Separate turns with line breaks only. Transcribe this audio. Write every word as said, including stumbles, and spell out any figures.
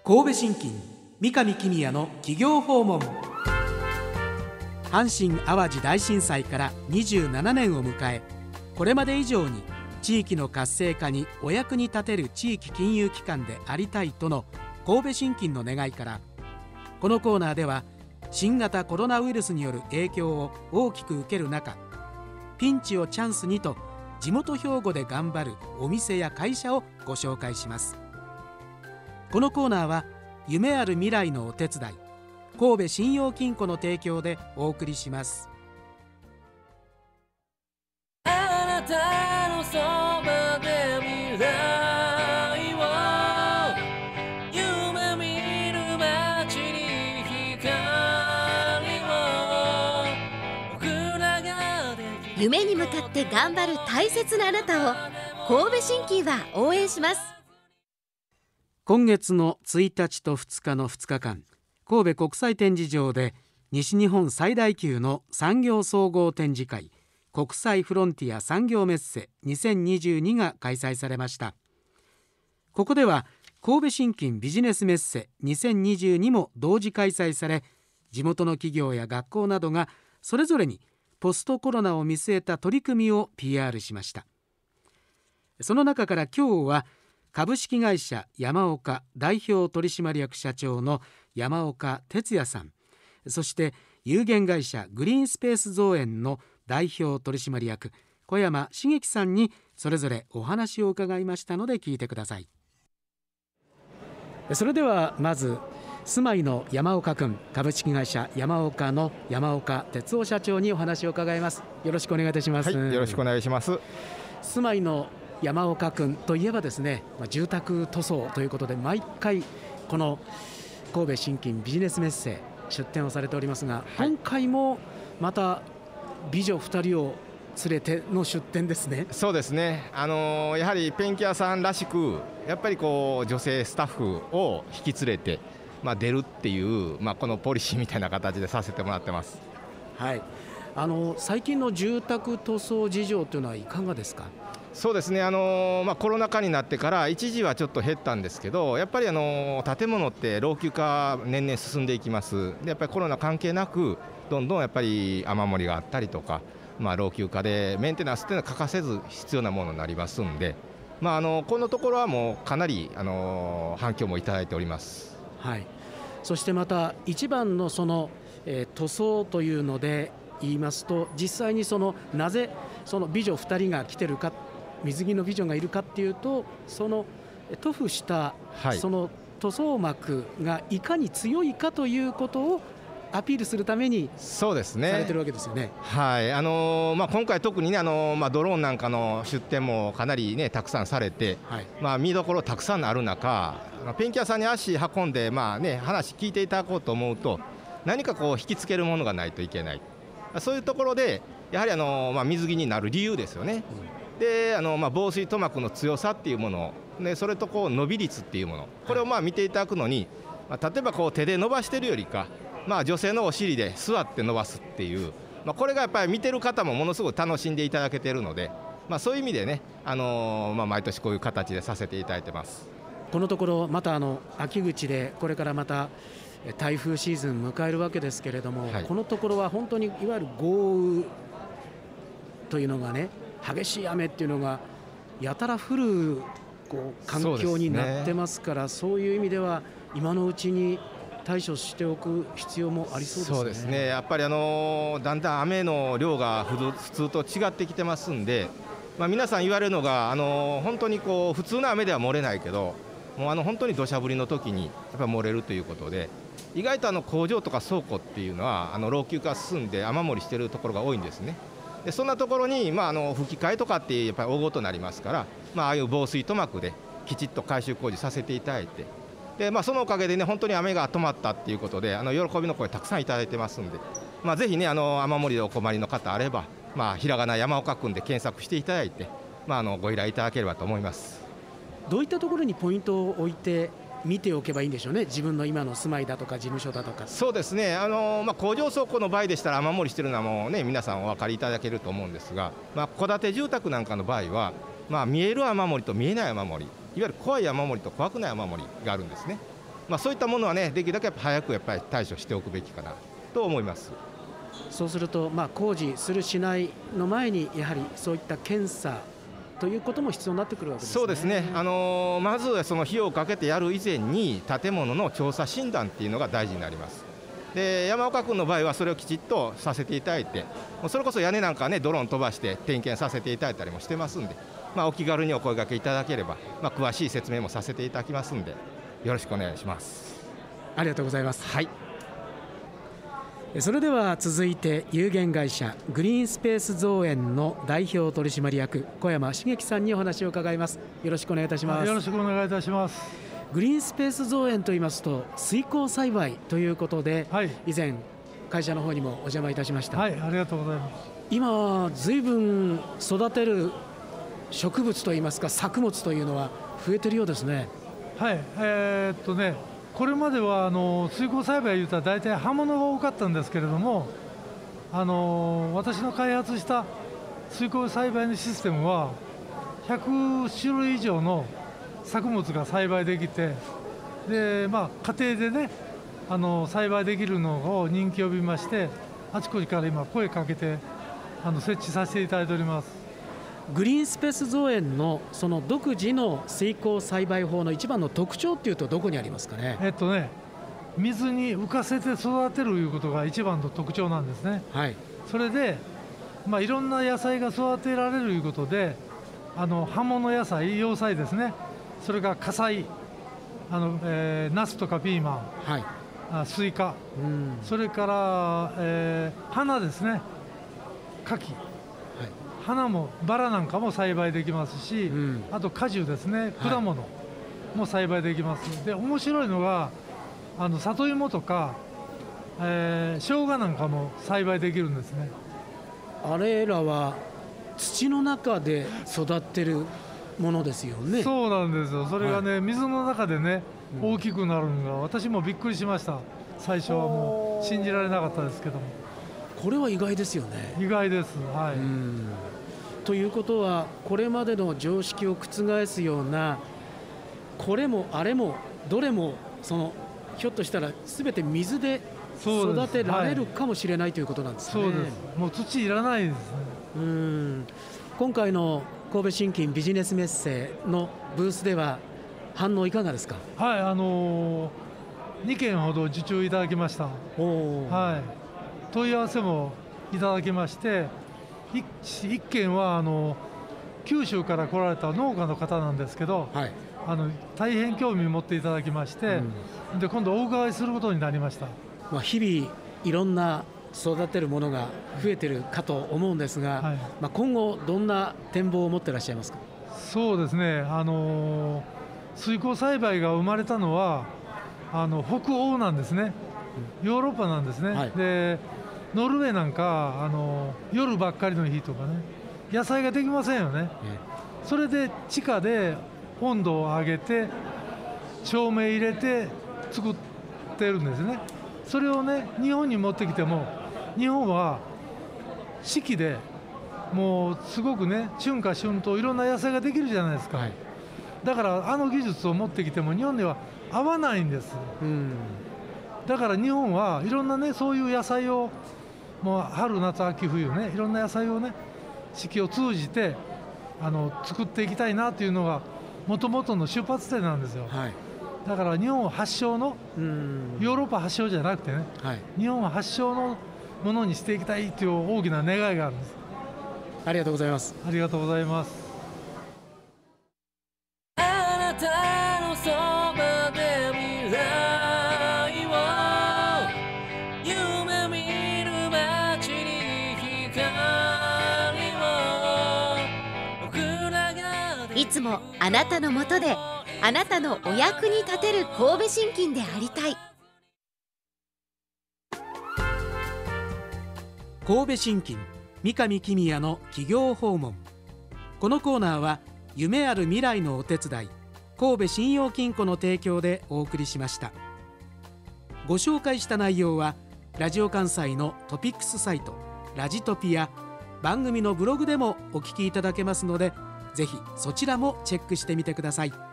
神戸信金三上公也の企業訪問。阪神・淡路大震災からにじゅうななねんを迎え、これまで以上に地域の活性化にお役に立てる地域金融機関でありたいとの神戸信金の願いから、このコーナーでは新型コロナウイルスによる影響を大きく受ける中、ピンチをチャンスにと地元兵庫で頑張るお店や会社をご紹介します。このコーナーは夢ある未来のお手伝い、神戸信用金庫の提供でお送りします。
あなたのそばで未来を夢見る街に光を、僕らができる
夢に向かって頑張る大切なあなたを神戸信金は応援します。
今月のついたちとふつかのふつかかん、神戸国際展示場で西日本最大級の産業総合展示会、国際フロンティア産業メッセにせんにじゅうにが開催されました。ここでは神戸信金ビジネスメッセにせんにじゅうにも同時開催され、地元の企業や学校などがそれぞれにポストコロナを見据えた取り組みを ピーアール しました。その中から今日は株式会社山岡代表取締役社長の山岡哲也さん、そして有限会社グリーンスペース造園の代表取締役小山茂樹さんにそれぞれお話を伺いましたので聞いてください。それではまず住まいの山岡君、株式会社山岡の山岡哲夫社長にお話を伺います。よろしくお願いいたします。
はい、よろしくお願いします。
住まいの山岡君といえばですね、住宅塗装ということで毎回この神戸信金ビジネスメッセ出展をされておりますが、はい、今回もまた美女ふたりを連れての出展ですね。
そうですね、あのー、やはりペンキ屋さんらしくやっぱりこう女性スタッフを引き連れて、まあ、出るっていう、まあ、このポリシーみたいな形でさせてもらってます。
はい、あの最近の住宅塗装事情というのはいかがですか？
そうですね、あのーまあ、コロナ禍になってから一時はちょっと減ったんですけど、やっぱり、あのー、建物って老朽化年々進んでいきます。でやっぱりコロナ関係なくどんどんやっぱり雨漏りがあったりとか、まあ、老朽化でメンテナンスっていうのは欠かせず必要なものになりますんで、まあ、あのこのところはもうかなり、あのー、反響もいただいております。
はい、そしてまた一番のその、えー、塗装というので言いますと、実際にそのなぜその美女ふたりが来てるか、水着の美女がいるかっていうと、その塗布した、はい、その塗装膜がいかに強いかということをアピールするためにそうですねされてるわけですよね。
はい、あのーまあ、今回特にね、あのーまあ、ドローンなんかの出展もかなりねたくさんされて、はい、まあ、見どころたくさんある中、ペンキ屋さんに足運んで、まあね、話聞いていただこうと思うと、何かこう引きつけるものがないといけない。そういうところでやはり、あのーまあ、水着になる理由ですよね。うん、であのまあ、防水塗膜の強さっていうもので、それとこう伸び率っていうもの、これをまあ見ていただくのに、まあ、例えばこう手で伸ばしてるよりか、まあ、女性のお尻で座って伸ばすっていう、まあ、これがやっぱり見てる方もものすごく楽しんでいただけているので、まあ、そういう意味でね、あのーまあ、毎年こういう形でさせていただいてます。
このところまたあの秋口でこれからまた台風シーズン迎えるわけですけれども、はい、このところは本当にいわゆる豪雨というのがね、激しい雨っていうのがやたら降るこう環境になってますから、そう、ね、そういう意味では今のうちに対処しておく必要もありそうですね。
そうですね、やっぱり、あのー、だんだん雨の量が普通と違ってきてますんで、まあ、皆さん言われるのが、あのー、本当にこう普通の雨では漏れないけど、もうあの本当に土砂降りの時にやっぱり漏れるということで、意外とあの工場とか倉庫っていうのはあの老朽化進んで雨漏りしているところが多いんですね。でそんなところに、まあ、あの吹き替えとかってやっぱり大ごとになりますから、まあ、ああいう防水塗膜できちっと改修工事させていただいて、で、まあ、そのおかげでね、本当に雨が止まったっていうことで、あの喜びの声たくさんいただいてますんで、まあ、ぜひね、あの雨漏りでお困りの方あれば、まあ、ひらがな山岡くんで検索していただいて、まあ、あのご依頼いただければと思います。
どういったところにポイントを置いて見ておけばいいんでしょうね、自分の今の住まいだとか事務所だとか。
そうですね、あの、まあ、工場倉庫の場合でしたら雨漏りしてるのはもう、ね、皆さんお分かりいただけると思うんですが、まあ、戸建て住宅なんかの場合は、まあ、見える雨漏りと見えない雨漏り、いわゆる怖い雨漏りと怖くない雨漏りがあるんですね。 まあ、そういったものはねできるだけやっぱ早くやっぱり対処しておくべきかなと思います。
そうすると、まあ、工事するしないの前にやはりそういった検査ということも必要になってくるわけですね。
そうですね、あのー、まずその費用をかけてやる以前に建物の調査診断っていうのが大事になります。で山岡君の場合はそれをきちっとさせていただいて、それこそ屋根なんかねドローン飛ばして点検させていただいたりもしてますんで、まあ、お気軽にお声掛けいただければ、まあ、詳しい説明もさせていただきますんでよろしくお願いします。
ありがとうございます。
はい、
それでは続いて有限会社グリーンスペース造園の代表取締役小山茂樹さんにお話を伺います。よろしくお願いいたします。
よろしくお願いいたします。
グリーンスペース造園といいますと水耕栽培ということで、はい、以前会社の方にもお邪魔いたしました。
はい、ありがとうございます。
今ずいぶん育てる植物といいますか作物というのは増えてるようですね。
はい、えー、っとねこれまではあの水耕栽培いうたら大体葉物が多かったんですけれども、あの私の開発した水耕栽培のシステムはひゃくしゅるい以上の作物が栽培できて、で、まあ、家庭でねあの栽培できるのを人気を呼びまして、あちこちから今声かけてあの設置させていただいております。
グリーンスペース造園のその独自の水耕栽培法の一番の特徴っていうとどこにありますかね。
えっとね水に浮かせて育てるいうことが一番の特徴なんですね。
はい、そ
れで、まあ、いろんな野菜が育てられるいうことで、あの葉物野菜葉菜ですね、それから花菜、あの、えー、ナスとかピーマン、はい、あスイカ、うん、それから、えー、花ですね、柿、はい、花もバラなんかも栽培できますし、うん、あと果樹ですね、果物も栽培できます。はい、で面白いのがあの里芋とか、えー、生姜なんかも栽培できるんですね。
あれらは土の中で育ってるものですよね。
そうなんですよ。それがね、はい、水の中でね、うん、大きくなるのが私もびっくりしました。最初はもう信じられなかったですけども。
これは意外ですよね。
意外です。はい。
うんということはこれまでの常識を覆すようなこれもあれもどれもそのひょっとしたら全て水で育てられるかもしれない、はい、ということなんですね。
そうです。もう土いらないですね。
うん今回の神戸信金ビジネスメッセのブースでは反応いかがですか。
はい、あのー、にけんほど受注いただきました。はい、問い合わせもいただきまして、いっけんはあの九州から来られた農家の方なんですけど、はい、あの大変興味を持っていただきまして、うん、で今度お伺いすることになりました。
まあ、日々いろんな育てるものが増えてるかと思うんですが、はい、まあ、今後どんな展望を持ってらっしゃいますか。
そうですね、あのー、水耕栽培が生まれたのはあの北欧なんですね、ヨーロッパなんですね。はい、でノルウェーなんかあの夜ばっかりの日とかね野菜ができませんよね。えそれで地下で温度を上げて照明入れて作ってるんですね。それをね日本に持ってきても日本は四季でもうすごくね春夏春冬いろんな野菜ができるじゃないですか。はい、だからあの技術を持ってきても日本では合わないんです。うん、だから日本はいろんなねそういう野菜をもう春夏秋冬ねいろんな野菜をね四季を通じてあの作っていきたいなというのがもともとの出発点なんですよ。はい、だから日本発祥のヨーロッパ発祥じゃなくてね、はい、日本発祥のものにしていきたいという大きな願いがあるんです。
ありがとうございます。
ありがとうございます。
あなたのそばで未来を夢見る街に光を僕らが
いつもあなたのもとであなたのお役に立てる神戸信金でありたい。
神戸信金三上公也の企業訪問。このコーナーは夢ある未来のお手伝い神戸信用金庫の提供でお送りしました。ご紹介した内容はラジオ関西のトピックスサイトラジトピや番組のブログでもお聞きいただけますので、ぜひそちらもチェックしてみてください。